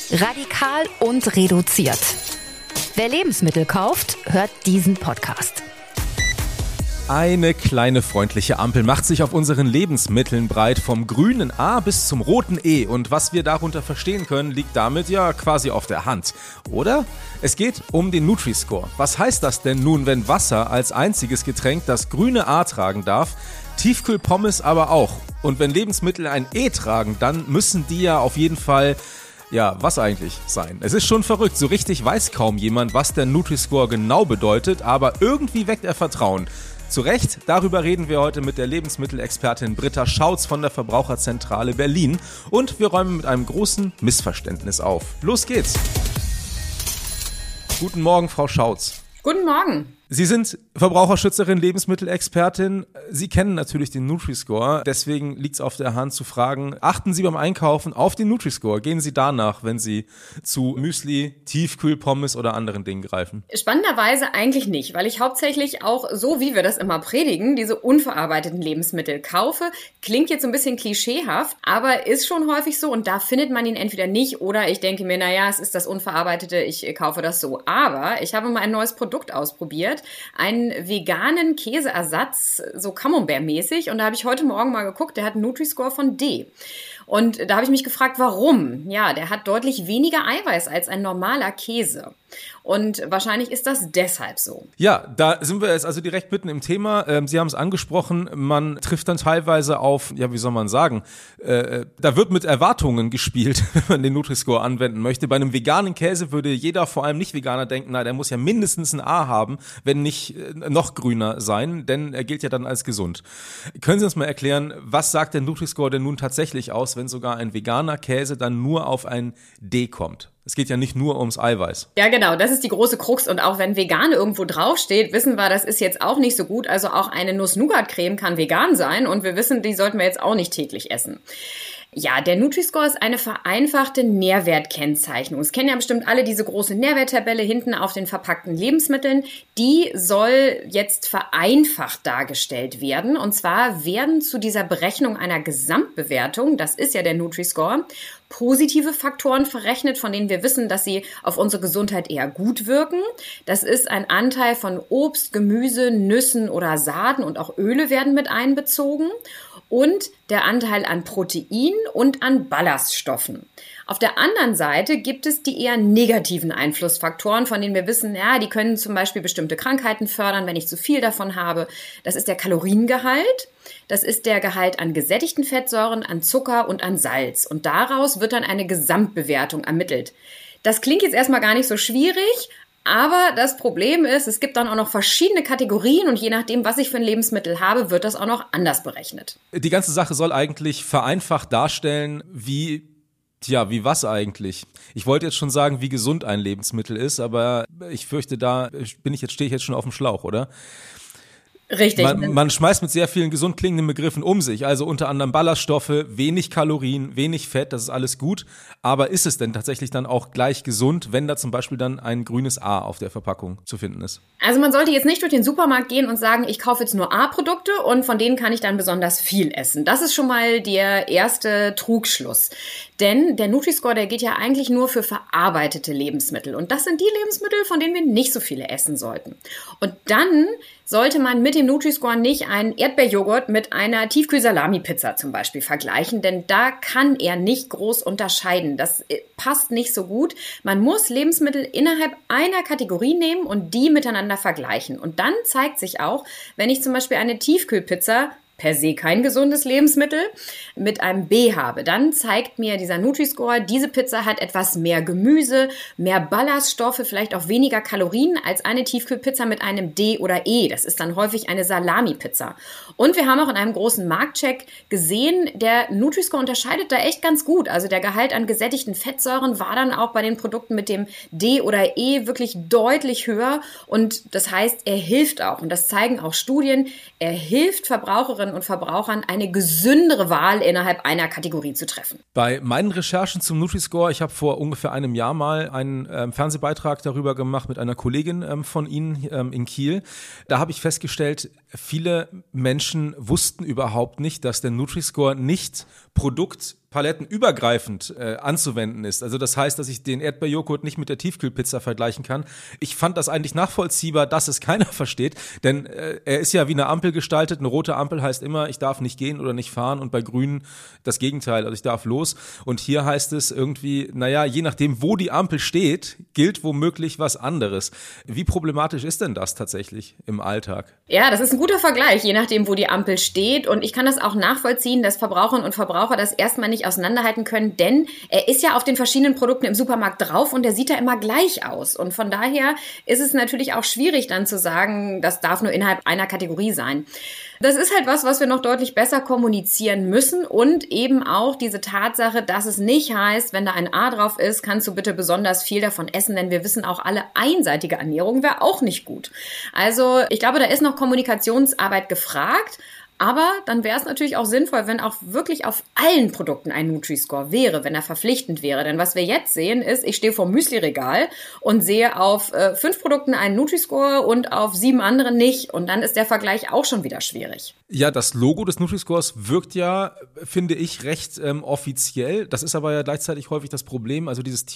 Radikal und reduziert. Wer Lebensmittel kauft, hört diesen Podcast. Eine kleine freundliche Ampel macht sich auf unseren Lebensmitteln breit, vom grünen A bis zum roten E. Und was wir darunter verstehen können, liegt damit ja quasi auf der Hand. Oder? Es geht um den Nutri-Score. Was heißt das denn nun, wenn Wasser als einziges Getränk das grüne A tragen darf, Tiefkühlpommes aber auch? Und wenn Lebensmittel ein E tragen, dann müssen die ja auf jeden Fall... Ja, was eigentlich sein? Es ist schon verrückt, so richtig weiß kaum jemand, was der Nutri-Score genau bedeutet, aber irgendwie weckt er Vertrauen. Zu Recht, darüber reden wir heute mit der Lebensmittelexpertin Britta Schautz von der Verbraucherzentrale Berlin und wir räumen mit einem großen Missverständnis auf. Los geht's! Guten Morgen, Frau Schautz. Guten Morgen. Sie sind Verbraucherschützerin, Lebensmittelexpertin. Sie kennen natürlich den Nutri-Score. Deswegen liegt es auf der Hand zu fragen, achten Sie beim Einkaufen auf den Nutri-Score? Gehen Sie danach, wenn Sie zu Müsli, Tiefkühlpommes oder anderen Dingen greifen? Spannenderweise eigentlich nicht, weil ich hauptsächlich auch, so wie wir das immer predigen, diese unverarbeiteten Lebensmittel kaufe. Klingt jetzt ein bisschen klischeehaft, aber ist schon häufig so und da findet man ihn entweder nicht oder ich denke mir, naja, es ist das Unverarbeitete, ich kaufe das so. Aber ich habe mal ein neues Produkt ausprobiert, einen veganen Käseersatz, so Camembert-mäßig. Und da habe ich heute Morgen mal geguckt, der hat einen Nutri-Score von D. Und da habe ich mich gefragt, warum? Ja, der hat deutlich weniger Eiweiß als ein normaler Käse. Und wahrscheinlich ist das deshalb so. Ja, da sind wir jetzt also direkt mitten im Thema. Sie haben es angesprochen, man trifft dann teilweise auf, ja, wie soll man sagen, da wird mit Erwartungen gespielt, wenn man den Nutri-Score anwenden möchte. Bei einem veganen Käse würde jeder, vor allem Nicht-Veganer, denken, na, der muss ja mindestens ein A haben, wenn nicht noch grüner sein, denn er gilt ja dann als gesund. Können Sie uns mal erklären, was sagt der Nutri-Score denn nun tatsächlich aus, wenn sogar ein veganer Käse dann nur auf ein D kommt? Es geht ja nicht nur ums Eiweiß. Ja, genau, das ist die große Krux. Und auch wenn vegan irgendwo draufsteht, wissen wir, das ist jetzt auch nicht so gut. Also auch eine Nuss-Nougat-Creme kann vegan sein und wir wissen, die sollten wir jetzt auch nicht täglich essen. Ja, der Nutri-Score ist eine vereinfachte Nährwertkennzeichnung. Es kennen ja bestimmt alle diese große Nährwerttabelle hinten auf den verpackten Lebensmitteln. Die soll jetzt vereinfacht dargestellt werden. Und zwar werden zu dieser Berechnung einer Gesamtbewertung, das ist ja der Nutri-Score, positive Faktoren verrechnet, von denen wir wissen, dass sie auf unsere Gesundheit eher gut wirken. Das ist ein Anteil von Obst, Gemüse, Nüssen oder Saaten und auch Öle werden mit einbezogen. Und der Anteil an Protein und an Ballaststoffen. Auf der anderen Seite gibt es die eher negativen Einflussfaktoren, von denen wir wissen, ja, die können zum Beispiel bestimmte Krankheiten fördern, wenn ich zu viel davon habe. Das ist der Kaloriengehalt, das ist der Gehalt an gesättigten Fettsäuren, an Zucker und an Salz. Und daraus wird dann eine Gesamtbewertung ermittelt. Das klingt jetzt erstmal gar nicht so schwierig, aber das Problem ist, es gibt dann auch noch verschiedene Kategorien und je nachdem, was ich für ein Lebensmittel habe, wird das auch noch anders berechnet. Die ganze Sache soll eigentlich vereinfacht darstellen, wie was eigentlich? Ich wollte jetzt schon sagen, wie gesund ein Lebensmittel ist, aber ich fürchte, stehe ich jetzt schon auf dem Schlauch, oder? Richtig. Man schmeißt mit sehr vielen gesund klingenden Begriffen um sich, also unter anderem Ballaststoffe, wenig Kalorien, wenig Fett, das ist alles gut. Aber ist es denn tatsächlich dann auch gleich gesund, wenn da zum Beispiel dann ein grünes A auf der Verpackung zu finden ist? Also man sollte jetzt nicht durch den Supermarkt gehen und sagen, ich kaufe jetzt nur A-Produkte und von denen kann ich dann besonders viel essen. Das ist schon mal der erste Trugschluss. Denn der Nutri-Score, der geht ja eigentlich nur für verarbeitete Lebensmittel. Und das sind die Lebensmittel, von denen wir nicht so viele essen sollten. Und dann sollte man mit dem Nutri-Score nicht einen Erdbeerjoghurt mit einer Tiefkühl-Salami-Pizza zum Beispiel vergleichen, denn da kann er nicht groß unterscheiden. Das passt nicht so gut. Man muss Lebensmittel innerhalb einer Kategorie nehmen und die miteinander vergleichen. Und dann zeigt sich auch, wenn ich zum Beispiel eine Tiefkühlpizza, per se kein gesundes Lebensmittel, mit einem B habe, dann zeigt mir dieser Nutri-Score, diese Pizza hat etwas mehr Gemüse, mehr Ballaststoffe, vielleicht auch weniger Kalorien als eine Tiefkühlpizza mit einem D oder E. Das ist dann häufig eine Salami-Pizza. Und wir haben auch in einem großen Marktcheck gesehen, der Nutri-Score unterscheidet da echt ganz gut. Also der Gehalt an gesättigten Fettsäuren war dann auch bei den Produkten mit dem D oder E wirklich deutlich höher. Und das heißt, er hilft auch, und das zeigen auch Studien, er hilft Verbraucherinnen und Verbrauchern, eine gesündere Wahl innerhalb einer Kategorie zu treffen. Bei meinen Recherchen zum Nutri-Score, ich habe vor ungefähr einem Jahr mal einen Fernsehbeitrag darüber gemacht mit einer Kollegin von Ihnen in Kiel. Da habe ich festgestellt, viele Menschen wussten überhaupt nicht, dass der Nutri-Score nicht Produkt palettenübergreifend anzuwenden ist. Also das heißt, dass ich den Erdbeerjoghurt nicht mit der Tiefkühlpizza vergleichen kann. Ich fand das eigentlich nachvollziehbar, dass es keiner versteht, denn er ist ja wie eine Ampel gestaltet. Eine rote Ampel heißt immer, ich darf nicht gehen oder nicht fahren, und bei grün das Gegenteil, also ich darf los. Und hier heißt es irgendwie, naja, je nachdem, wo die Ampel steht, gilt womöglich was anderes. Wie problematisch ist denn das tatsächlich im Alltag? Ja, das ist ein guter Vergleich, je nachdem, wo die Ampel steht. Und ich kann das auch nachvollziehen, dass Verbraucherinnen und Verbraucher das erstmal nicht auseinanderhalten können, denn er ist ja auf den verschiedenen Produkten im Supermarkt drauf und der sieht ja immer gleich aus. Und von daher ist es natürlich auch schwierig dann zu sagen, das darf nur innerhalb einer Kategorie sein. Das ist halt was wir noch deutlich besser kommunizieren müssen, und eben auch diese Tatsache, dass es nicht heißt, wenn da ein A drauf ist, kannst du bitte besonders viel davon essen, denn wir wissen auch alle, einseitige Ernährung wäre auch nicht gut. Also ich glaube, da ist noch Kommunikationsarbeit gefragt. Aber dann wäre es natürlich auch sinnvoll, wenn auch wirklich auf allen Produkten ein Nutri-Score wäre, wenn er verpflichtend wäre. Denn was wir jetzt sehen ist, ich stehe vor dem Müsli-Regal und sehe auf 5 Produkten einen Nutri-Score und auf 7 anderen nicht. Und dann ist der Vergleich auch schon wieder schwierig. Ja, das Logo des Nutri-Scores wirkt ja, finde ich, recht offiziell. Das ist aber ja gleichzeitig häufig das Problem. Also dieses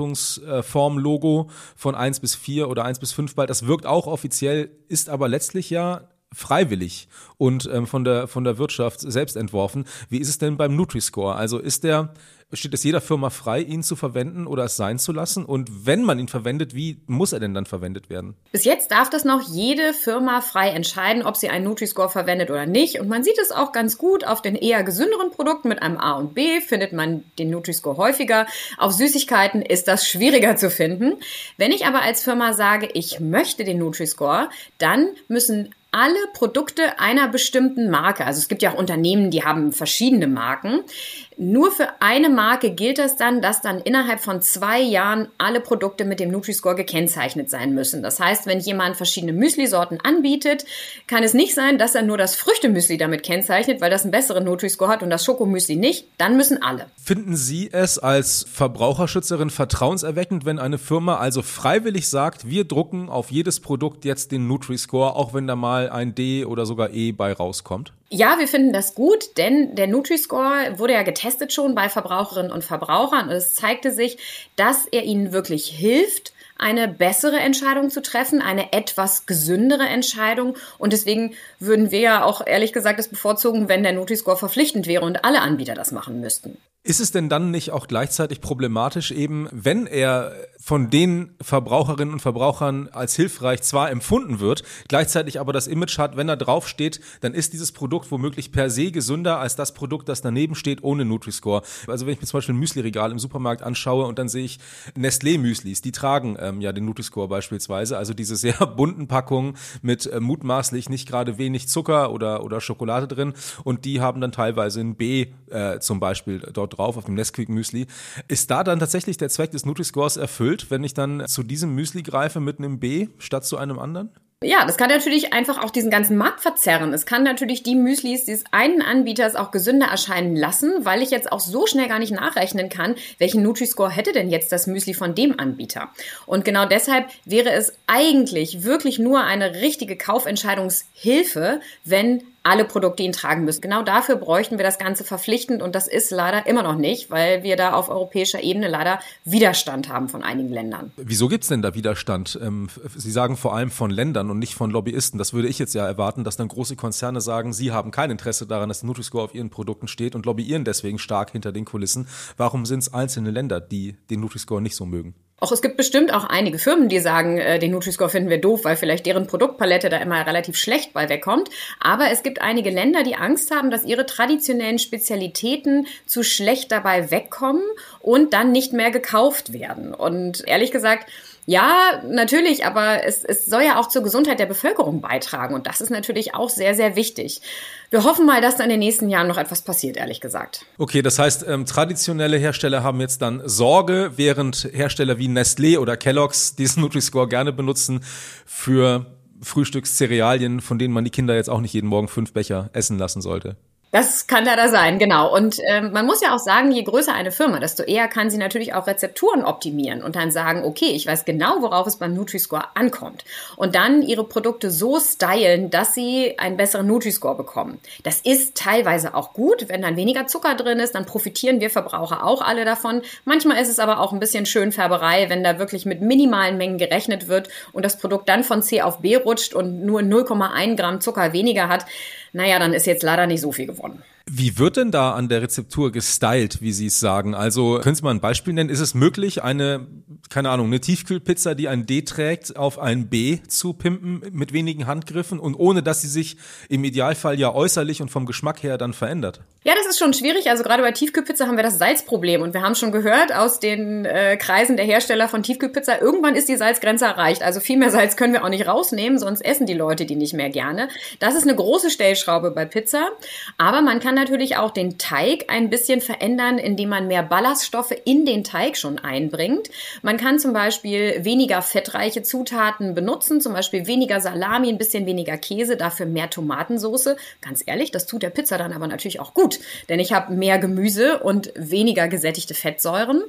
Tierhaltungsform-Logo von 1 bis 4 oder 1 bis 5 bald, das wirkt auch offiziell, ist aber letztlich ja freiwillig und von der Wirtschaft selbst entworfen. Wie ist es denn beim Nutri-Score? Also steht es jeder Firma frei, ihn zu verwenden oder es sein zu lassen? Und wenn man ihn verwendet, wie muss er denn dann verwendet werden? Bis jetzt darf das noch jede Firma frei entscheiden, ob sie einen Nutri-Score verwendet oder nicht. Und man sieht es auch ganz gut. Auf den eher gesünderen Produkten mit einem A und B findet man den Nutri-Score häufiger. Auf Süßigkeiten ist das schwieriger zu finden. Wenn ich aber als Firma sage, ich möchte den Nutri-Score, dann müssen alle Produkte einer bestimmten Marke, also es gibt ja auch Unternehmen, die haben verschiedene Marken, nur für eine Marke gilt das dann, dass dann innerhalb von 2 Jahren alle Produkte mit dem Nutri-Score gekennzeichnet sein müssen. Das heißt, wenn jemand verschiedene Müsli-Sorten anbietet, kann es nicht sein, dass er nur das Früchtemüsli damit kennzeichnet, weil das einen besseren Nutri-Score hat und das Schokomüsli nicht. Dann müssen alle. Finden Sie es als Verbraucherschützerin vertrauenserweckend, wenn eine Firma also freiwillig sagt, wir drucken auf jedes Produkt jetzt den Nutri-Score, auch wenn da mal ein D oder sogar E bei rauskommt? Ja, wir finden das gut, denn der Nutri-Score wurde ja getestet schon bei Verbraucherinnen und Verbrauchern und es zeigte sich, dass er ihnen wirklich hilft, eine bessere Entscheidung zu treffen, eine etwas gesündere Entscheidung. Und deswegen würden wir ja auch ehrlich gesagt es bevorzugen, wenn der Nutri-Score verpflichtend wäre und alle Anbieter das machen müssten. Ist es denn dann nicht auch gleichzeitig problematisch eben, wenn er von den Verbraucherinnen und Verbrauchern als hilfreich zwar empfunden wird, gleichzeitig aber das Image hat, wenn er draufsteht, dann ist dieses Produkt womöglich per se gesünder als das Produkt, das daneben steht, ohne Nutri-Score. Also wenn ich mir zum Beispiel ein Müsli-Regal im Supermarkt anschaue und dann sehe ich Nestlé-Müslis, die tragen ja den Nutri-Score beispielsweise, also diese sehr bunten Packungen mit mutmaßlich nicht gerade wenig Zucker oder Schokolade drin, und die haben dann teilweise ein B zum Beispiel dort drauf auf dem Nesquik-Müsli. Ist da dann tatsächlich der Zweck des Nutri-Scores erfüllt, wenn ich dann zu diesem Müsli greife mit einem B statt zu einem anderen? Ja, das kann natürlich einfach auch diesen ganzen Markt verzerren. Es kann natürlich die Müslis des einen Anbieters auch gesünder erscheinen lassen, weil ich jetzt auch so schnell gar nicht nachrechnen kann, welchen Nutri-Score hätte denn jetzt das Müsli von dem Anbieter. Und genau deshalb wäre es eigentlich wirklich nur eine richtige Kaufentscheidungshilfe, wenn alle Produkte ihn tragen müssen. Genau dafür bräuchten wir das Ganze verpflichtend und das ist leider immer noch nicht, weil wir da auf europäischer Ebene leider Widerstand haben von einigen Ländern. Wieso gibt's denn da Widerstand? Sie sagen vor allem von Ländern und nicht von Lobbyisten. Das würde ich jetzt ja erwarten, dass dann große Konzerne sagen, sie haben kein Interesse daran, dass der Nutri-Score auf ihren Produkten steht und lobbyieren deswegen stark hinter den Kulissen. Warum sind es einzelne Länder, die den Nutri-Score nicht so mögen? Auch es gibt bestimmt auch einige Firmen, die sagen, den Nutri-Score finden wir doof, weil vielleicht deren Produktpalette da immer relativ schlecht bei wegkommt. Aber es gibt einige Länder, die Angst haben, dass ihre traditionellen Spezialitäten zu schlecht dabei wegkommen und dann nicht mehr gekauft werden. Und ehrlich gesagt, ja, natürlich, aber es soll ja auch zur Gesundheit der Bevölkerung beitragen. Und das ist natürlich auch sehr, sehr wichtig. Wir hoffen mal, dass da in den nächsten Jahren noch etwas passiert, ehrlich gesagt. Okay, das heißt, traditionelle Hersteller haben jetzt dann Sorge, während Hersteller wie Nestlé oder Kellogg's diesen Nutri-Score gerne benutzen für Frühstückscerealien, von denen man die Kinder jetzt auch nicht jeden Morgen 5 Becher essen lassen sollte. Das kann leider sein, genau. Und man muss ja auch sagen, je größer eine Firma, desto eher kann sie natürlich auch Rezepturen optimieren und dann sagen, okay, ich weiß genau, worauf es beim Nutri-Score ankommt. Und dann ihre Produkte so stylen, dass sie einen besseren Nutri-Score bekommen. Das ist teilweise auch gut. Wenn dann weniger Zucker drin ist, dann profitieren wir Verbraucher auch alle davon. Manchmal ist es aber auch ein bisschen Schönfärberei, wenn da wirklich mit minimalen Mengen gerechnet wird und das Produkt dann von C auf B rutscht und nur 0,1 Gramm Zucker weniger hat. Naja, dann ist jetzt leider nicht so viel gewonnen. Wie wird denn da an der Rezeptur gestylt, wie Sie es sagen? Also können Sie mal ein Beispiel nennen? Ist es möglich, eine Tiefkühlpizza, die ein D trägt, auf ein B zu pimpen mit wenigen Handgriffen und ohne, dass sie sich im Idealfall ja äußerlich und vom Geschmack her dann verändert? Ja, das ist schon schwierig. Also gerade bei Tiefkühlpizza haben wir das Salzproblem und wir haben schon gehört aus den Kreisen der Hersteller von Tiefkühlpizza, irgendwann ist die Salzgrenze erreicht. Also viel mehr Salz können wir auch nicht rausnehmen, sonst essen die Leute die nicht mehr gerne. Das ist eine große Stellschraube bei Pizza, aber man kann natürlich auch den Teig ein bisschen verändern, indem man mehr Ballaststoffe in den Teig schon einbringt. Man kann zum Beispiel weniger fettreiche Zutaten benutzen, zum Beispiel weniger Salami, ein bisschen weniger Käse, dafür mehr Tomatensauce. Ganz ehrlich, das tut der Pizza dann aber natürlich auch gut, denn ich habe mehr Gemüse und weniger gesättigte Fettsäuren.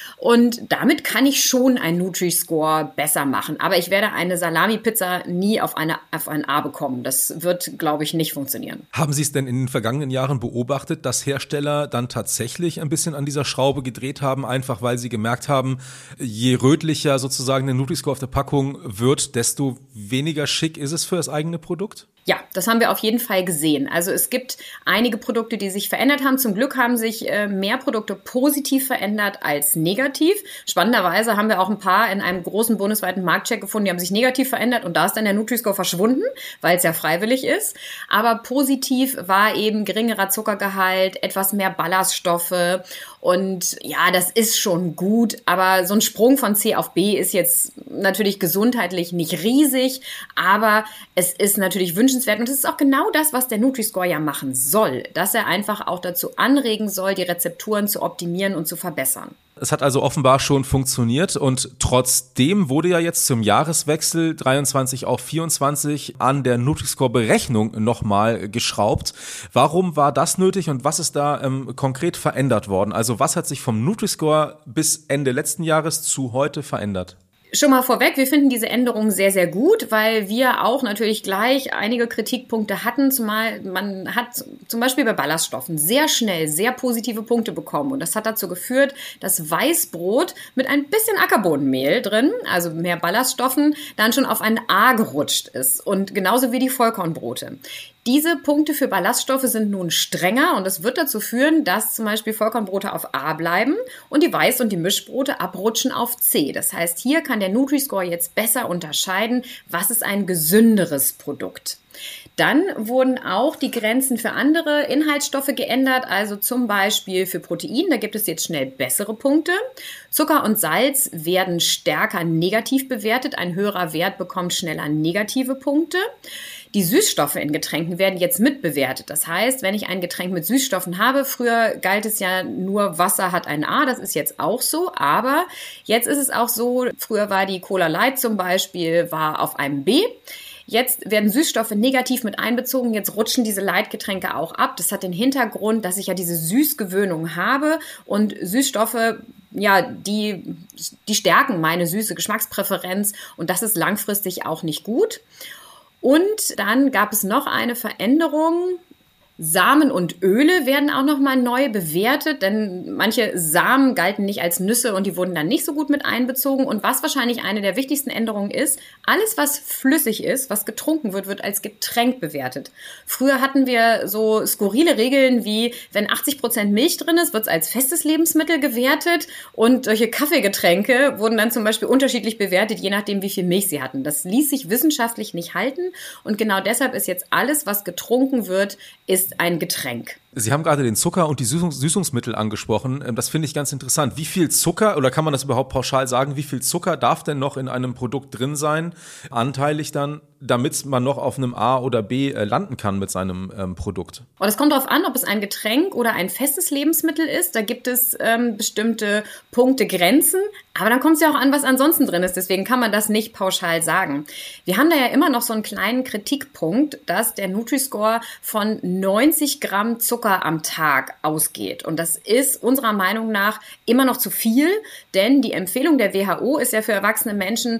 Und damit kann ich schon einen Nutri-Score besser machen. Aber ich werde eine Salami-Pizza nie auf ein A bekommen. Das wird, glaube ich, nicht funktionieren. Haben Sie es denn in den vergangenen Jahren beobachtet, dass Hersteller dann tatsächlich ein bisschen an dieser Schraube gedreht haben, einfach weil sie gemerkt haben, je rötlicher sozusagen der Nutri-Score auf der Packung wird, desto weniger schick ist es für das eigene Produkt? Ja, das haben wir auf jeden Fall gesehen. Also es gibt einige Produkte, die sich verändert haben. Zum Glück haben sich mehr Produkte positiv verändert als negativ. Spannenderweise haben wir auch ein paar in einem großen bundesweiten Marktcheck gefunden, die haben sich negativ verändert und da ist dann der Nutri-Score verschwunden, weil es ja freiwillig ist. Aber positiv war eben geringerer Zuckergehalt, etwas mehr Ballaststoffe und ja, das ist schon gut, aber so ein Sprung von C auf B ist jetzt natürlich gesundheitlich nicht riesig, aber es ist natürlich wünschenswert und es ist auch genau das, was der Nutri-Score ja machen soll, dass er einfach auch dazu anregen soll, die Rezepturen zu optimieren und zu verbessern. Es hat also offenbar schon funktioniert und trotzdem wurde ja jetzt zum Jahreswechsel 23 auf 24 an der Nutri-Score-Berechnung nochmal geschraubt. Warum war das nötig und was ist da konkret verändert worden? Also was hat sich vom Nutri-Score bis Ende letzten Jahres zu heute verändert? Schon mal vorweg, wir finden diese Änderung sehr, sehr gut, weil wir auch natürlich gleich einige Kritikpunkte hatten. Zumal man hat zum Beispiel bei Ballaststoffen sehr schnell sehr positive Punkte bekommen. Und das hat dazu geführt, dass Weißbrot mit ein bisschen Ackerbohnenmehl drin, also mehr Ballaststoffen, dann schon auf ein A gerutscht ist. Und genauso wie die Vollkornbrote. Diese Punkte für Ballaststoffe sind nun strenger und das wird dazu führen, dass zum Beispiel Vollkornbrote auf A bleiben und die Weiß- und die Mischbrote abrutschen auf C. Das heißt, hier kann der Nutri-Score jetzt besser unterscheiden, was ist ein gesünderes Produkt. Dann wurden auch die Grenzen für andere Inhaltsstoffe geändert, also zum Beispiel für Protein, da gibt es jetzt schnell bessere Punkte. Zucker und Salz werden stärker negativ bewertet, ein höherer Wert bekommt schneller negative Punkte. Die Süßstoffe in Getränken werden jetzt mitbewertet. Das heißt, wenn ich ein Getränk mit Süßstoffen habe, früher galt es ja nur Wasser hat ein A, das ist jetzt auch so, aber jetzt ist es auch so, früher war die Cola Light zum Beispiel, war auf einem B. Jetzt werden Süßstoffe negativ mit einbezogen, jetzt rutschen diese Leitgetränke auch ab. Das hat den Hintergrund, dass ich ja diese Süßgewöhnung habe und Süßstoffe, ja, die stärken meine süße Geschmackspräferenz und das ist langfristig auch nicht gut. Und dann gab es noch eine Veränderung. Samen und Öle werden auch nochmal neu bewertet, denn manche Samen galten nicht als Nüsse und die wurden dann nicht so gut mit einbezogen. Und was wahrscheinlich eine der wichtigsten Änderungen ist, alles was flüssig ist, was getrunken wird, wird als Getränk bewertet. Früher hatten wir so skurrile Regeln wie, wenn 80% Milch drin ist, wird es als festes Lebensmittel gewertet und solche Kaffeegetränke wurden dann zum Beispiel unterschiedlich bewertet, je nachdem wie viel Milch sie hatten. Das ließ sich wissenschaftlich nicht halten und genau deshalb ist jetzt alles, was getrunken wird, ist ein Getränk. Sie haben gerade den Zucker und die Süßungsmittel angesprochen. Das finde ich ganz interessant. Wie viel Zucker, oder kann man das überhaupt pauschal sagen, wie viel Zucker darf denn noch in einem Produkt drin sein, anteilig dann, damit man noch auf einem A oder B landen kann mit seinem Produkt? Und es kommt darauf an, ob es ein Getränk oder ein festes Lebensmittel ist. Da gibt es bestimmte Punkte, Grenzen. Aber dann kommt es ja auch an, was ansonsten drin ist. Deswegen kann man das nicht pauschal sagen. Wir haben da ja immer noch so einen kleinen Kritikpunkt, dass der Nutri-Score von 90 Gramm Zucker am Tag ausgeht. Und das ist unserer Meinung nach immer noch zu viel, denn die Empfehlung der WHO ist ja für erwachsene Menschen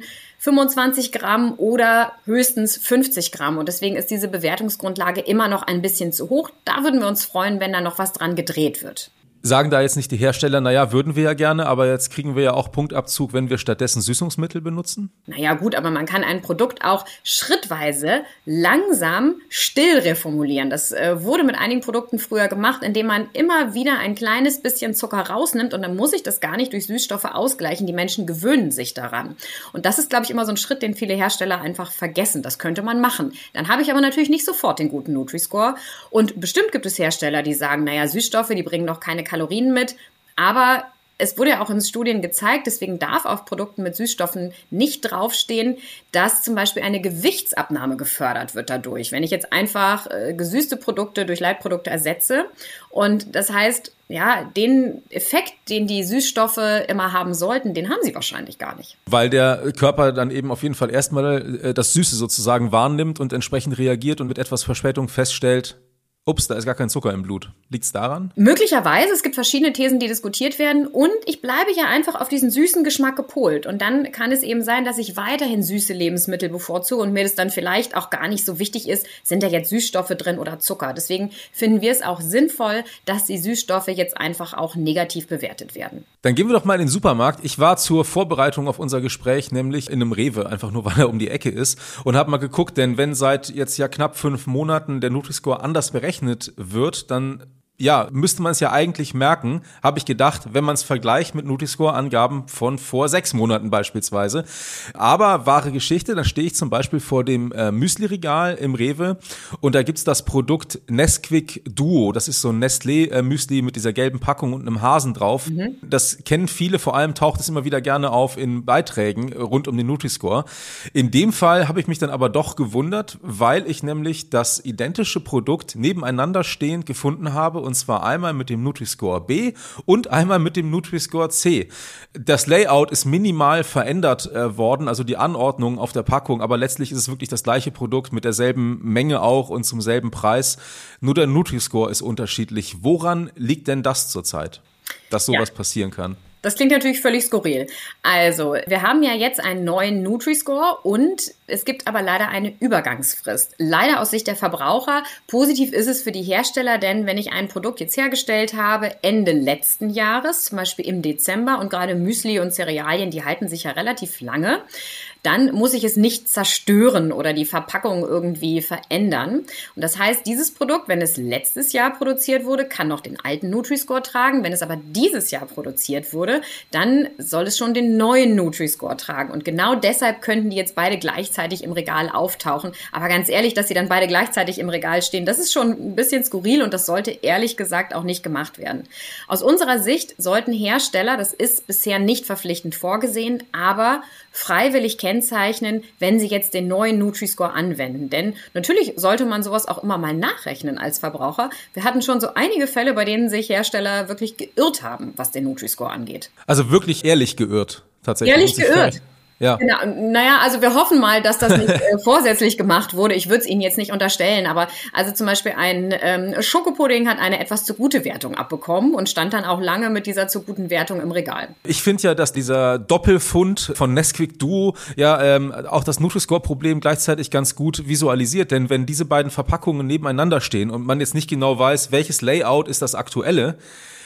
25 Gramm oder höchstens 50 Gramm. Und deswegen ist diese Bewertungsgrundlage immer noch ein bisschen zu hoch. Da würden wir uns freuen, wenn da noch was dran gedreht wird. Sagen da jetzt nicht die Hersteller, naja, würden wir ja gerne, aber jetzt kriegen wir ja auch Punktabzug, wenn wir stattdessen Süßungsmittel benutzen? Naja gut, aber man kann ein Produkt auch schrittweise langsam still reformulieren. Das wurde mit einigen Produkten früher gemacht, indem man immer wieder ein kleines bisschen Zucker rausnimmt und dann muss ich das gar nicht durch Süßstoffe ausgleichen. Die Menschen gewöhnen sich daran. Und das ist, glaube ich, immer so ein Schritt, den viele Hersteller einfach vergessen. Das könnte man machen. Dann habe ich aber natürlich nicht sofort den guten Nutri-Score. Und bestimmt gibt es Hersteller, die sagen, naja, Süßstoffe, die bringen doch keine Kalorien mit, aber es wurde ja auch in Studien gezeigt, deswegen darf auf Produkten mit Süßstoffen nicht draufstehen, dass zum Beispiel eine Gewichtsabnahme gefördert wird dadurch. Wenn ich jetzt einfach gesüßte Produkte durch Leitprodukte ersetze und das heißt, ja, den Effekt, den die Süßstoffe immer haben sollten, den haben sie wahrscheinlich gar nicht. Weil der Körper dann eben auf jeden Fall erstmal das Süße sozusagen wahrnimmt und entsprechend reagiert und mit etwas Verspätung feststellt, ups, da ist gar kein Zucker im Blut. Liegt's daran? Möglicherweise. Es gibt verschiedene Thesen, die diskutiert werden. Und ich bleibe ja einfach auf diesen süßen Geschmack gepolt. Und dann kann es eben sein, dass ich weiterhin süße Lebensmittel bevorzuge und mir das dann vielleicht auch gar nicht so wichtig ist, sind da jetzt Süßstoffe drin oder Zucker. Deswegen finden wir es auch sinnvoll, dass die Süßstoffe jetzt einfach auch negativ bewertet werden. Dann gehen wir doch mal in den Supermarkt. Ich war zur Vorbereitung auf unser Gespräch nämlich in einem Rewe, einfach nur weil er um die Ecke ist, und habe mal geguckt, denn wenn seit jetzt ja knapp 5 Monaten der Nutri-Score anders berechnet wird, dann ja, müsste man es ja eigentlich merken, habe ich gedacht, wenn man es vergleicht mit Nutri-Score-Angaben von vor 6 Monaten beispielsweise. Aber wahre Geschichte, da stehe ich zum Beispiel vor dem Müsli-Regal im Rewe und da gibt's das Produkt Nesquik Duo. Das ist so ein Nestlé-Müsli mit dieser gelben Packung und einem Hasen drauf. Mhm. Das kennen viele, vor allem taucht es immer wieder gerne auf in Beiträgen rund um den Nutri-Score. In dem Fall habe ich mich dann aber doch gewundert, weil ich nämlich das identische Produkt nebeneinander stehend gefunden habe, und zwar einmal mit dem Nutri-Score B und einmal mit dem Nutri-Score C. Das Layout ist minimal verändert worden, also die Anordnung auf der Packung, aber letztlich ist es wirklich das gleiche Produkt mit derselben Menge auch und zum selben Preis. Nur der Nutri-Score ist unterschiedlich. Woran liegt denn das zurzeit, dass sowas passieren kann? Das klingt natürlich völlig skurril. Also, wir haben ja jetzt einen neuen Nutri-Score und es gibt aber leider eine Übergangsfrist. Leider aus Sicht der Verbraucher. Positiv ist es für die Hersteller, denn wenn ich ein Produkt jetzt hergestellt habe, Ende letzten Jahres, zum Beispiel im Dezember, und gerade Müsli und Cerealien, die halten sich ja relativ lange, dann muss ich es nicht zerstören oder die Verpackung irgendwie verändern. Und das heißt, dieses Produkt, wenn es letztes Jahr produziert wurde, kann noch den alten Nutri-Score tragen. Wenn es aber dieses Jahr produziert wurde, dann soll es schon den neuen Nutri-Score tragen. Und genau deshalb könnten die jetzt beide gleichzeitig im Regal auftauchen. Aber ganz ehrlich, dass sie dann beide gleichzeitig im Regal stehen, das ist schon ein bisschen skurril und das sollte ehrlich gesagt auch nicht gemacht werden. Aus unserer Sicht sollten Hersteller, das ist bisher nicht verpflichtend vorgesehen, aber freiwillig kennzeichnen, wenn sie jetzt den neuen Nutri-Score anwenden. Denn natürlich sollte man sowas auch immer mal nachrechnen als Verbraucher. Wir hatten schon so einige Fälle, bei denen sich Hersteller wirklich geirrt haben, was den Nutri-Score angeht. Also wirklich ehrlich geirrt, tatsächlich. Ehrlich geirrt. Ja. Genau. Naja, also wir hoffen mal, dass das nicht vorsätzlich gemacht wurde. Ich würde es Ihnen jetzt nicht unterstellen, aber also zum Beispiel ein Schokopudding hat eine etwas zu gute Wertung abbekommen und stand dann auch lange mit dieser zu guten Wertung im Regal. Ich finde ja, dass dieser Doppelfund von Nesquik Duo ja auch das Nutri-Score-Problem gleichzeitig ganz gut visualisiert, denn wenn diese beiden Verpackungen nebeneinander stehen und man jetzt nicht genau weiß, welches Layout ist das aktuelle,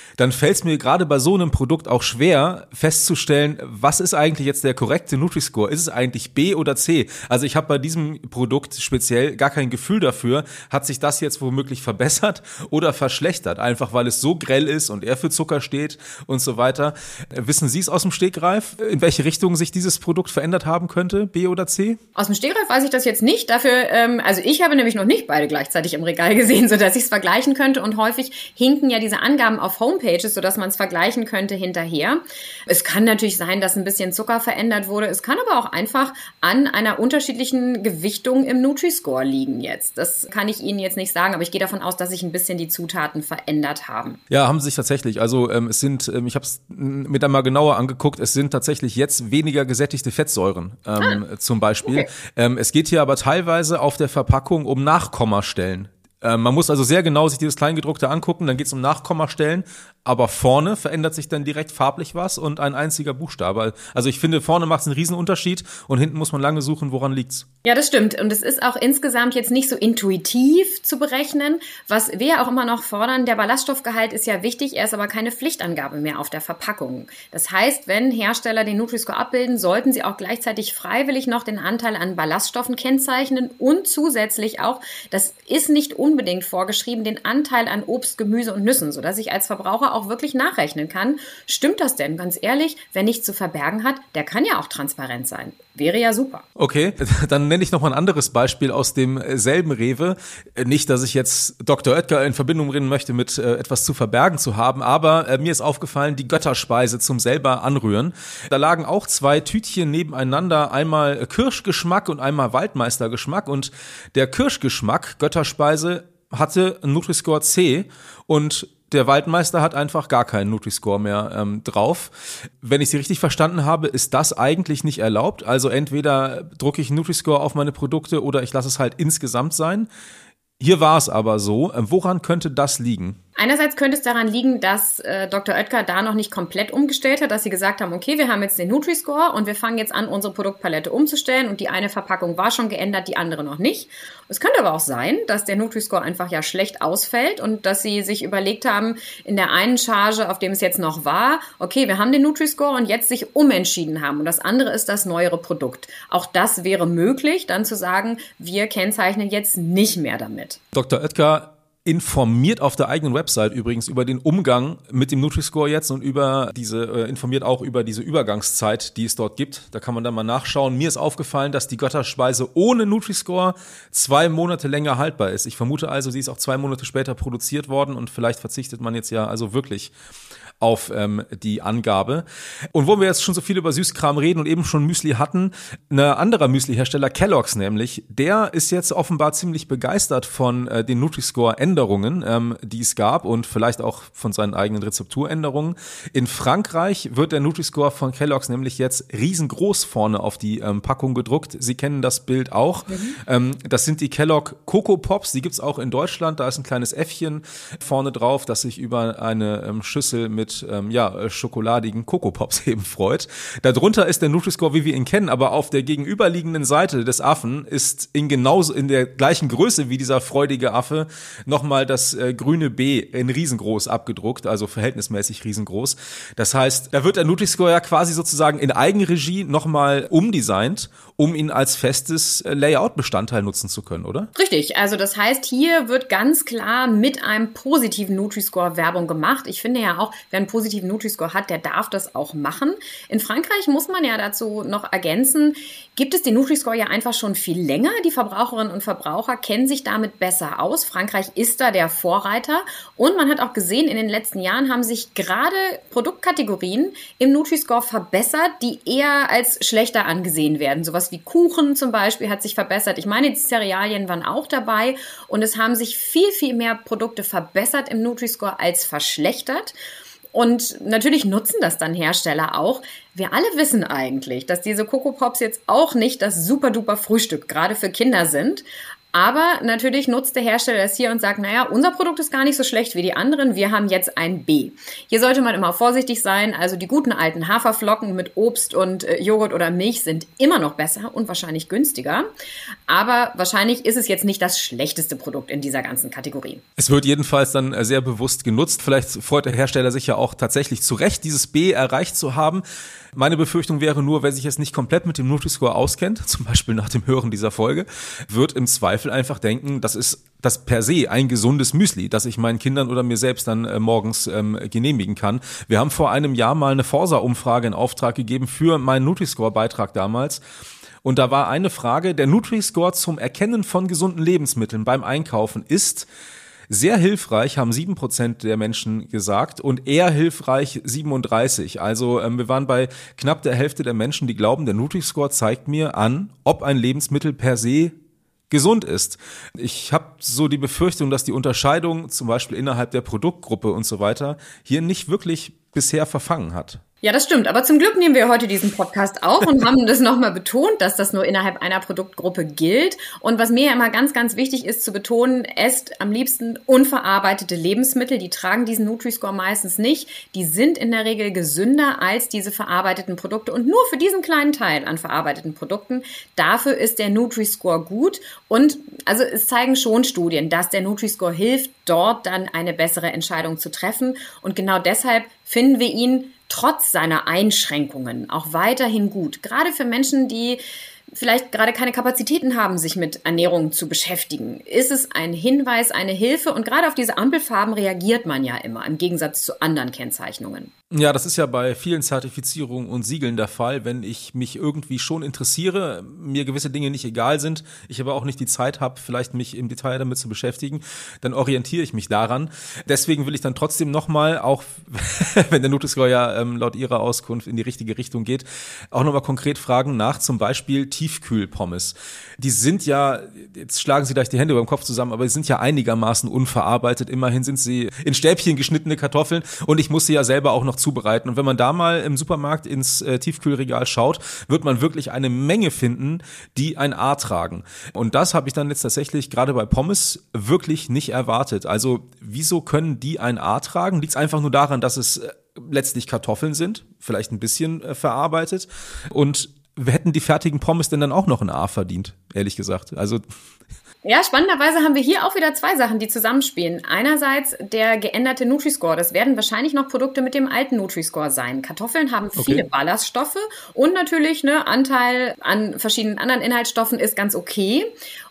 dann fällt es mir gerade bei so einem Produkt auch schwer festzustellen, was ist eigentlich jetzt der korrekte Nutri-Score? Ist es eigentlich B oder C? Also ich habe bei diesem Produkt speziell gar kein Gefühl dafür, hat sich das jetzt womöglich verbessert oder verschlechtert, einfach weil es so grell ist und er für Zucker steht und so weiter. Wissen Sie es aus dem Stegreif, in welche Richtung sich dieses Produkt verändert haben könnte, B oder C? Aus dem Stegreif weiß ich das jetzt nicht. Dafür, also ich habe nämlich noch nicht beide gleichzeitig im Regal gesehen, sodass ich es vergleichen könnte. Und häufig hinken ja diese Angaben auf Homepages, sodass man es vergleichen könnte hinterher. Es kann natürlich sein, dass ein bisschen Zucker verändert wurde. Es kann aber auch einfach an einer unterschiedlichen Gewichtung im Nutri-Score liegen jetzt. Das kann ich Ihnen jetzt nicht sagen, aber ich gehe davon aus, dass sich ein bisschen die Zutaten verändert haben. Ja, haben sie sich tatsächlich. Also es sind, ich habe es mir dann mal genauer angeguckt, es sind tatsächlich jetzt weniger gesättigte Fettsäuren zum Beispiel. Okay. Es geht hier aber teilweise auf der Verpackung um Nachkommastellen. Man muss also sehr genau sich dieses Kleingedruckte angucken, dann geht es um Nachkommastellen, aber vorne verändert sich dann direkt farblich was und ein einziger Buchstabe. Also ich finde, vorne macht es einen riesen Unterschied und hinten muss man lange suchen, woran liegt's. Ja, das stimmt. Und es ist auch insgesamt jetzt nicht so intuitiv zu berechnen. Was wir ja auch immer noch fordern, der Ballaststoffgehalt ist ja wichtig, er ist aber keine Pflichtangabe mehr auf der Verpackung. Das heißt, wenn Hersteller den Nutri-Score abbilden, sollten sie auch gleichzeitig freiwillig noch den Anteil an Ballaststoffen kennzeichnen und zusätzlich auch, das ist nicht unbedingt vorgeschrieben, den Anteil an Obst, Gemüse und Nüssen, sodass ich als Verbraucher auch wirklich nachrechnen kann. Stimmt das denn? Ganz ehrlich, wer nichts zu verbergen hat, der kann ja auch transparent sein. Wäre ja super. Okay, dann nenne ich noch mal ein anderes Beispiel aus demselben Rewe. Nicht, dass ich jetzt Dr. Oetker in Verbindung bringen möchte mit etwas zu verbergen zu haben, aber mir ist aufgefallen, die Götterspeise zum selber anrühren. Da lagen auch 2 Tütchen nebeneinander, einmal Kirschgeschmack und einmal Waldmeistergeschmack und der Kirschgeschmack, Götterspeise, hatte einen Nutri-Score C und der Waldmeister hat einfach gar keinen Nutri-Score mehr drauf. Wenn ich Sie richtig verstanden habe, ist das eigentlich nicht erlaubt. Also entweder drucke ich einen Nutri-Score auf meine Produkte oder ich lasse es halt insgesamt sein. Hier war es aber so. Woran könnte das liegen? Einerseits könnte es daran liegen, dass Dr. Oetker da noch nicht komplett umgestellt hat, dass sie gesagt haben, okay, wir haben jetzt den Nutri-Score und wir fangen jetzt an, unsere Produktpalette umzustellen und die eine Verpackung war schon geändert, die andere noch nicht. Es könnte aber auch sein, dass der Nutri-Score einfach ja schlecht ausfällt und dass sie sich überlegt haben, in der einen Charge, auf dem es jetzt noch war, okay, wir haben den Nutri-Score und jetzt sich umentschieden haben und das andere ist das neuere Produkt. Auch das wäre möglich, dann zu sagen, wir kennzeichnen jetzt nicht mehr damit. Dr. Oetker informiert auf der eigenen Website übrigens über den Umgang mit dem Nutri-Score jetzt und informiert auch über diese Übergangszeit, die es dort gibt. Da kann man dann mal nachschauen. Mir ist aufgefallen, dass die Götterspeise ohne Nutri-Score 2 Monate länger haltbar ist. Ich vermute also, sie ist auch 2 Monate später produziert worden und vielleicht verzichtet man jetzt ja also wirklich auf die Angabe. Und wo wir jetzt schon so viel über Süßkram reden und eben schon Müsli hatten, ein anderer Müsli-Hersteller, Kellogg's nämlich, der ist jetzt offenbar ziemlich begeistert von den Nutri-Score-Änderungen, die es gab und vielleicht auch von seinen eigenen Rezepturänderungen. In Frankreich wird der Nutri-Score von Kellogg's nämlich jetzt riesengroß vorne auf die Packung gedruckt. Sie kennen das Bild auch. Das sind die Kellogg Coco Pops, die gibt's auch in Deutschland. Da ist ein kleines Äffchen vorne drauf, das sich über eine Schüssel mit schokoladigen Coco Pops eben freut. Darunter ist der Nutri-Score, wie wir ihn kennen, aber auf der gegenüberliegenden Seite des Affen ist in der gleichen Größe wie dieser freudige Affe nochmal das grüne B in riesengroß abgedruckt, also verhältnismäßig riesengroß. Das heißt, da wird der Nutri-Score ja quasi sozusagen in Eigenregie nochmal umdesignt, um ihn als festes Layout-Bestandteil nutzen zu können, oder? Richtig, also das heißt, hier wird ganz klar mit einem positiven Nutri-Score Werbung gemacht. Ich finde ja auch, wer einen positiven Nutri-Score hat, der darf das auch machen. In Frankreich muss man ja dazu noch ergänzen, gibt es den Nutri-Score ja einfach schon viel länger. Die Verbraucherinnen und Verbraucher kennen sich damit besser aus. Frankreich ist da der Vorreiter. Und man hat auch gesehen, in den letzten Jahren haben sich gerade Produktkategorien im Nutri-Score verbessert, die eher als schlechter angesehen werden. Sowas wie Kuchen zum Beispiel hat sich verbessert. Ich meine, die Cerealien waren auch dabei. Und es haben sich viel, viel mehr Produkte verbessert im Nutri-Score als verschlechtert. Und natürlich nutzen das dann Hersteller auch. Wir alle wissen eigentlich, dass diese Coco Pops jetzt auch nicht das super-duper Frühstück gerade für Kinder sind. Aber natürlich nutzt der Hersteller das hier und sagt, naja, unser Produkt ist gar nicht so schlecht wie die anderen, wir haben jetzt ein B. Hier sollte man immer vorsichtig sein, also die guten alten Haferflocken mit Obst und Joghurt oder Milch sind immer noch besser und wahrscheinlich günstiger. Aber wahrscheinlich ist es jetzt nicht das schlechteste Produkt in dieser ganzen Kategorie. Es wird jedenfalls dann sehr bewusst genutzt. Vielleicht freut der Hersteller sich ja auch tatsächlich zu Recht, dieses B erreicht zu haben. Meine Befürchtung wäre nur, wer sich jetzt nicht komplett mit dem Nutri-Score auskennt, zum Beispiel nach dem Hören dieser Folge, wird im Zweifel einfach denken, das ist das per se ein gesundes Müsli, das ich meinen Kindern oder mir selbst dann morgens genehmigen kann. Wir haben vor einem Jahr mal eine Forsa-Umfrage in Auftrag gegeben für meinen Nutri-Score-Beitrag damals. Und da war eine Frage, der Nutri-Score zum Erkennen von gesunden Lebensmitteln beim Einkaufen ist sehr hilfreich, haben 7% der Menschen gesagt, und eher hilfreich 37%. Also wir waren bei knapp der Hälfte der Menschen, die glauben, der Nutri-Score zeigt mir an, ob ein Lebensmittel per se gesund ist. Ich habe so die Befürchtung, dass die Unterscheidung zum Beispiel innerhalb der Produktgruppe und so weiter hier nicht wirklich bisher verfangen hat. Ja, das stimmt. Aber zum Glück nehmen wir heute diesen Podcast auf und haben das nochmal betont, dass das nur innerhalb einer Produktgruppe gilt. Und was mir ja immer ganz, ganz wichtig ist zu betonen, esst am liebsten unverarbeitete Lebensmittel. Die tragen diesen Nutri-Score meistens nicht. Die sind in der Regel gesünder als diese verarbeiteten Produkte. Und nur für diesen kleinen Teil an verarbeiteten Produkten, dafür ist der Nutri-Score gut. Und also es zeigen schon Studien, dass der Nutri-Score hilft, dort dann eine bessere Entscheidung zu treffen. Und genau deshalb finden wir ihn trotz seiner Einschränkungen auch weiterhin gut. Gerade für Menschen, die vielleicht gerade keine Kapazitäten haben, sich mit Ernährung zu beschäftigen, ist es ein Hinweis, eine Hilfe. Und gerade auf diese Ampelfarben reagiert man ja immer, im Gegensatz zu anderen Kennzeichnungen. Ja, das ist ja bei vielen Zertifizierungen und Siegeln der Fall, wenn ich mich irgendwie schon interessiere, mir gewisse Dinge nicht egal sind, ich aber auch nicht die Zeit habe, vielleicht mich im Detail damit zu beschäftigen, dann orientiere ich mich daran. Deswegen will ich dann trotzdem nochmal, auch wenn der Nutri-Score ja laut Ihrer Auskunft in die richtige Richtung geht, auch nochmal konkret fragen nach zum Beispiel Tiefkühlpommes. Die sind ja, jetzt schlagen Sie gleich die Hände über den Kopf zusammen, aber die sind ja einigermaßen unverarbeitet. Immerhin sind sie in Stäbchen geschnittene Kartoffeln und ich muss sie ja selber auch noch zubereiten. Und wenn man da mal im Supermarkt ins Tiefkühlregal schaut, wird man wirklich eine Menge finden, die ein A tragen. Und das habe ich dann jetzt tatsächlich gerade bei Pommes wirklich nicht erwartet. Also wieso können die ein A tragen? Liegt es einfach nur daran, dass es letztlich Kartoffeln sind, vielleicht ein bisschen verarbeitet, und hätten die fertigen Pommes denn dann auch noch ein A verdient, ehrlich gesagt. Also ja, spannenderweise haben wir hier auch wieder zwei Sachen, die zusammenspielen. Einerseits der geänderte Nutri-Score. Das werden wahrscheinlich noch Produkte mit dem alten Nutri-Score sein. Kartoffeln haben viele Ballaststoffe und natürlich Anteil an verschiedenen anderen Inhaltsstoffen ist ganz okay.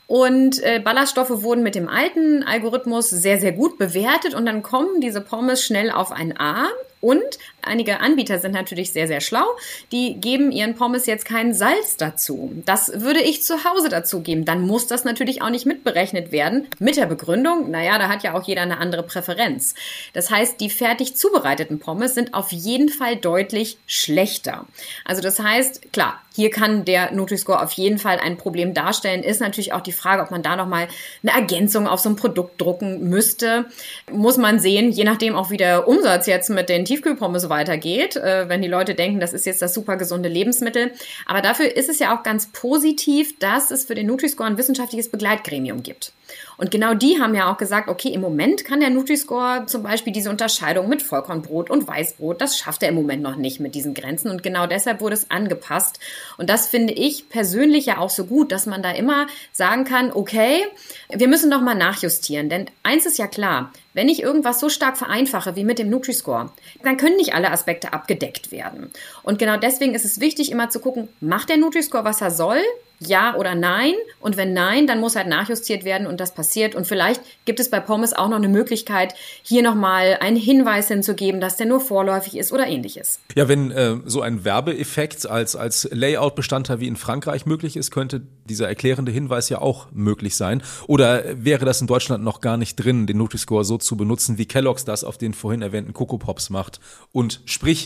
Und Ballaststoffe wurden mit dem alten Algorithmus sehr, sehr gut bewertet und dann kommen diese Pommes schnell auf ein A. Und einige Anbieter sind natürlich sehr, sehr schlau. Die geben ihren Pommes jetzt kein Salz dazu. Das würde ich zu Hause dazu geben. Dann muss das natürlich auch nicht mitberechnet werden. Mit der Begründung, naja, da hat ja auch jeder eine andere Präferenz. Das heißt, die fertig zubereiteten Pommes sind auf jeden Fall deutlich schlechter. Also das heißt, klar, hier kann der Nutri-Score auf jeden Fall ein Problem darstellen. Ist natürlich auch die Frage, ob man da nochmal eine Ergänzung auf so ein Produkt drucken müsste. Muss man sehen, je nachdem auch wie der Umsatz jetzt mit den Tiefkühlpommes weitergeht, wenn die Leute denken, das ist jetzt das super gesunde Lebensmittel. Aber dafür ist es ja auch ganz positiv, dass es für den Nutri-Score ein wissenschaftliches Begleitgremium gibt. Und genau die haben ja auch gesagt, okay, im Moment kann der Nutri-Score zum Beispiel diese Unterscheidung mit Vollkornbrot und Weißbrot, das schafft er im Moment noch nicht mit diesen Grenzen. Und genau deshalb wurde es angepasst. Und das finde ich persönlich ja auch so gut, dass man da immer sagen kann, okay, wir müssen noch mal nachjustieren. Denn eins ist ja klar, wenn ich irgendwas so stark vereinfache wie mit dem Nutri-Score, dann können nicht alle Aspekte abgedeckt werden. Und genau deswegen ist es wichtig, immer zu gucken, macht der Nutri-Score, was er soll? Ja oder nein? Und wenn nein, dann muss halt nachjustiert werden und das passiert. Und vielleicht gibt es bei Pommes auch noch eine Möglichkeit, hier nochmal einen Hinweis hinzugeben, dass der nur vorläufig ist oder ähnliches. Ja, wenn so ein Werbeeffekt als Layout-Bestandteil wie in Frankreich möglich ist, könnte dieser erklärende Hinweis ja auch möglich sein. Oder wäre das in Deutschland noch gar nicht drin, den Nutri-Score so zu benutzen, wie Kellogg's das auf den vorhin erwähnten Coco Pops macht? Und sprich,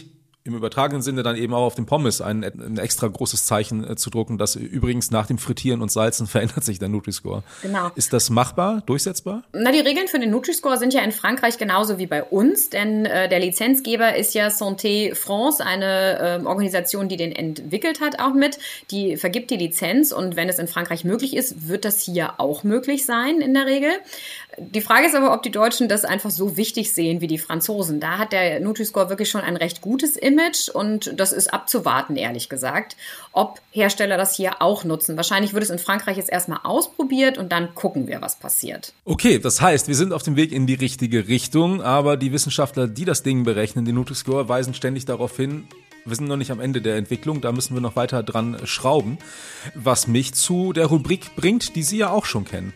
im übertragenen Sinne dann eben auch auf dem Pommes ein extra großes Zeichen zu drucken, das übrigens nach dem Frittieren und Salzen verändert sich der Nutri-Score. Genau. Ist das machbar, durchsetzbar? Na, die Regeln für den Nutri-Score sind ja in Frankreich genauso wie bei uns, denn der Lizenzgeber ist ja Santé France, eine Organisation, die den entwickelt hat auch mit. Die vergibt die Lizenz und wenn es in Frankreich möglich ist, wird das hier auch möglich sein in der Regel. Die Frage ist aber, ob die Deutschen das einfach so wichtig sehen wie die Franzosen. Da hat der Nutri-Score wirklich schon ein recht gutes Image und das ist abzuwarten, ehrlich gesagt, ob Hersteller das hier auch nutzen. Wahrscheinlich wird es in Frankreich jetzt erstmal ausprobiert und dann gucken wir, was passiert. Okay, das heißt, wir sind auf dem Weg in die richtige Richtung, aber die Wissenschaftler, die das Ding berechnen, den Nutri-Score, weisen ständig darauf hin, wir sind noch nicht am Ende der Entwicklung, da müssen wir noch weiter dran schrauben, was mich zu der Rubrik bringt, die Sie ja auch schon kennen.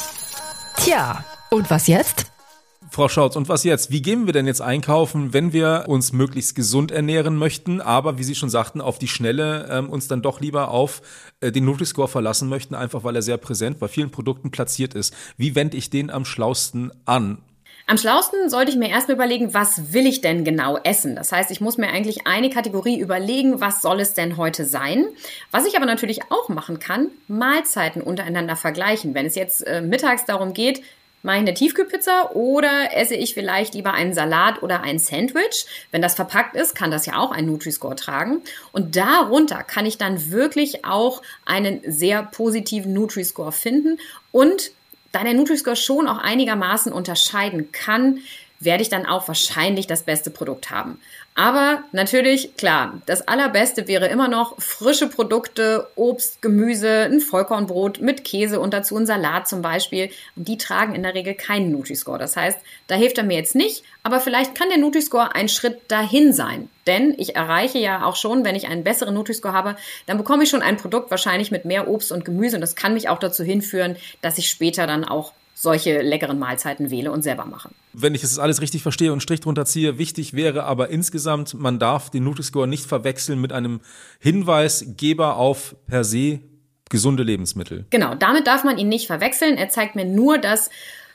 Tja, und was jetzt? Frau Schautz, und was jetzt? Wie gehen wir denn jetzt einkaufen, wenn wir uns möglichst gesund ernähren möchten, aber, wie Sie schon sagten, auf die Schnelle uns dann doch lieber auf den Nutri-Score verlassen möchten, einfach weil er sehr präsent bei vielen Produkten platziert ist. Wie wende ich den am schlausten an? Am schlausten sollte ich mir erstmal überlegen, was will ich denn genau essen? Das heißt, ich muss mir eigentlich eine Kategorie überlegen, was soll es denn heute sein? Was ich aber natürlich auch machen kann, Mahlzeiten untereinander vergleichen. Wenn es jetzt mittags darum geht, mache ich eine Tiefkühlpizza oder esse ich vielleicht lieber einen Salat oder ein Sandwich? Wenn das verpackt ist, kann das ja auch einen Nutri-Score tragen. Und darunter kann ich dann wirklich auch einen sehr positiven Nutri-Score finden. Und da der Nutri-Score schon auch einigermaßen unterscheiden kann, werde ich dann auch wahrscheinlich das beste Produkt haben. Aber natürlich, klar, das Allerbeste wäre immer noch frische Produkte, Obst, Gemüse, ein Vollkornbrot mit Käse und dazu ein Salat zum Beispiel. Und die tragen in der Regel keinen Nutri-Score. Das heißt, da hilft er mir jetzt nicht, aber vielleicht kann der Nutri-Score ein Schritt dahin sein. Denn ich erreiche ja auch schon, wenn ich einen besseren Nutri-Score habe, dann bekomme ich schon ein Produkt wahrscheinlich mit mehr Obst und Gemüse. Und das kann mich auch dazu hinführen, dass ich später dann auch solche leckeren Mahlzeiten wähle und selber mache. Wenn ich das alles richtig verstehe und einen Strich drunter ziehe, wichtig wäre aber insgesamt, man darf den Nutri-Score nicht verwechseln mit einem Hinweisgeber auf per se gesunde Lebensmittel. Genau, damit darf man ihn nicht verwechseln. Er zeigt mir nur das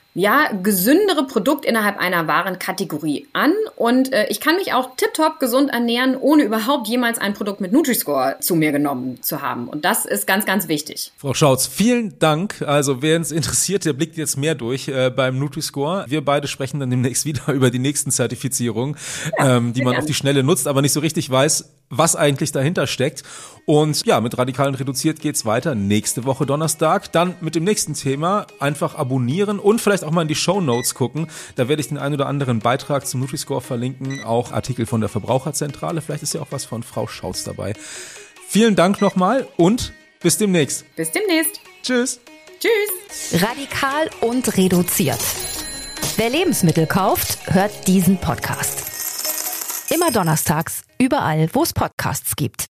gesündere Produkt innerhalb einer Warenkategorie an und ich kann mich auch tipptopp gesund ernähren, ohne überhaupt jemals ein Produkt mit Nutri-Score zu mir genommen zu haben. Und das ist ganz, ganz wichtig. Frau Schautz, vielen Dank. Also wer es interessiert, der blickt jetzt mehr durch beim Nutri-Score. Wir beide sprechen dann demnächst wieder über die nächsten Zertifizierungen, die man auf die Schnelle nutzt, aber nicht so richtig weiß, was eigentlich dahinter steckt. Und ja, mit Radikal und Reduziert geht's weiter. Nächste Woche Donnerstag. Dann mit dem nächsten Thema einfach abonnieren und vielleicht auch mal in die Shownotes gucken. Da werde ich den einen oder anderen Beitrag zum Nutri-Score verlinken. Auch Artikel von der Verbraucherzentrale. Vielleicht ist ja auch was von Frau Schautz dabei. Vielen Dank nochmal und bis demnächst. Bis demnächst. Tschüss. Tschüss. Radikal und Reduziert. Wer Lebensmittel kauft, hört diesen Podcast. Immer donnerstags, überall, wo es Podcasts gibt.